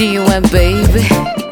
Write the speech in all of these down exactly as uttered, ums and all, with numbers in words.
me wet, baby.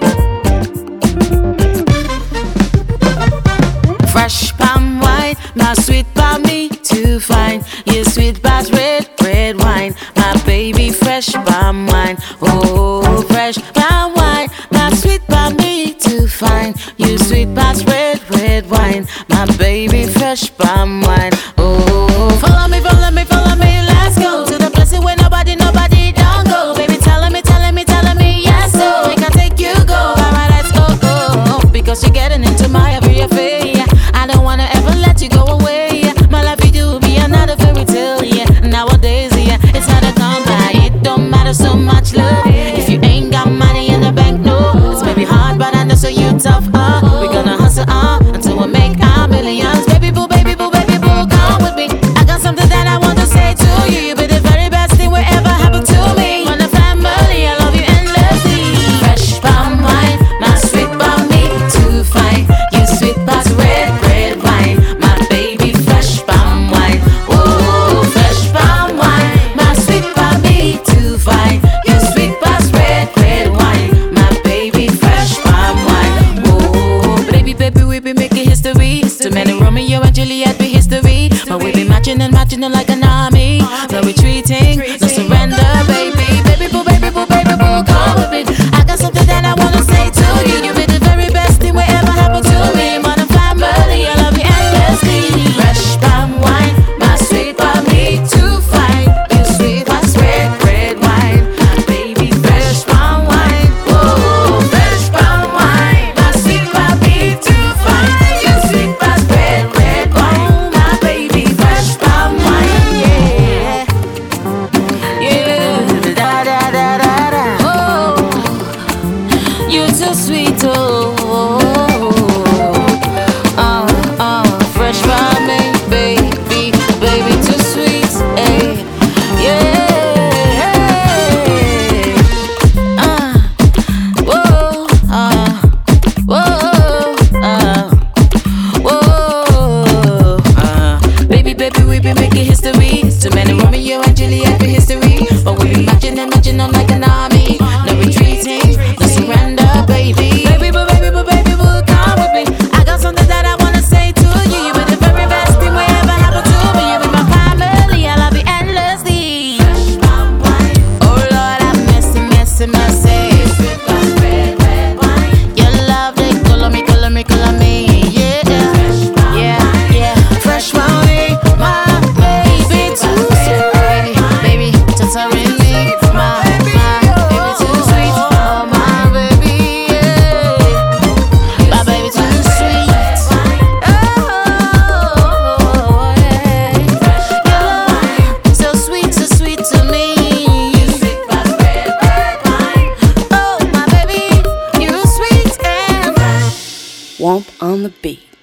Fresh palm wine, my sweet palm me too fine. You sweet past red, red wine, my baby fresh palm wine. Oh, fresh palm wine, my sweet palm me too fine. You sweet past red, red wine, my baby fresh palm wine. Oh, follow me, follow me, follow me, let's go to the place where nobody, nobody don't go. Baby, telling me, telling me, telling me, yes, so we can take you go. Alright, let's go, go, because you're getting into my every affair. I don't wanna ever let you go away. My life with you will be another fairy tale. Yeah, nowadays, yeah, it's hard to come by. It don't matter so much, love. If you ain't got money in the bank, no, it's maybe hard, but I know so you tough. Uh, we're gonna hustle uh, until we make our millions. Baby boo, baby boo, baby boo, come with me. I got something that I want to say to you. You be the very best thing will ever happen to me. On the family, I love you endlessly. Fresh palm wine, my sweet palm me too fine. You sweet past red, red wine, my baby fresh palm wine. Oh, fresh palm wine, my sweet palm me too fine. You sweet past red, red wine, my baby fresh palm wine. Oh, baby, baby, we be making history. Too many Romeo and Juliet be history, but we be matching and matching them like an army. No retreating, no surrender, baby. Baby boo, baby boo, baby boo, come with me. I got something that I wanna say to you. You be the very best thing will ever happen to me. Modern family, I love you endlessly. Fresh palm wine, my sweet palm me too fine. You sweet past red, red wine, my baby fresh palm wine. Oh, fresh palm wine, my sweet palm me too fine. You sweet past red, red wine, my baby fresh palm wine. Yeah, yeah, da da da da da. Oh, you're so sweet, oh. Uh, uh, fresh from me, baby, baby, too sweet, ayy, yeah, uh, whoa, uh, whoa, uh, whoa, uh, baby, baby, we be making history. Too many Romeo and Juliet be history, but we be matching and matching them like an army. No retreating, no surrender, baby. Baby, boo, baby, boo, baby, boo, come with me. I got something that I wanna say to you. You be the very best thing will ever happen to me. You be my family, I love you endlessly. Oh Lord, I'm messing, messing, messing. Your love, they color me, color me, color me. Yeah, yeah, yeah. Fresh money, my baby too sweet. Baby, just hurry me, my, my baby too sweet. Oh my baby, yeah. My baby too sweet. Oh, yeah. Your love, so sweet, so sweet to me. Oh my baby, you sweet and Womp on the beat.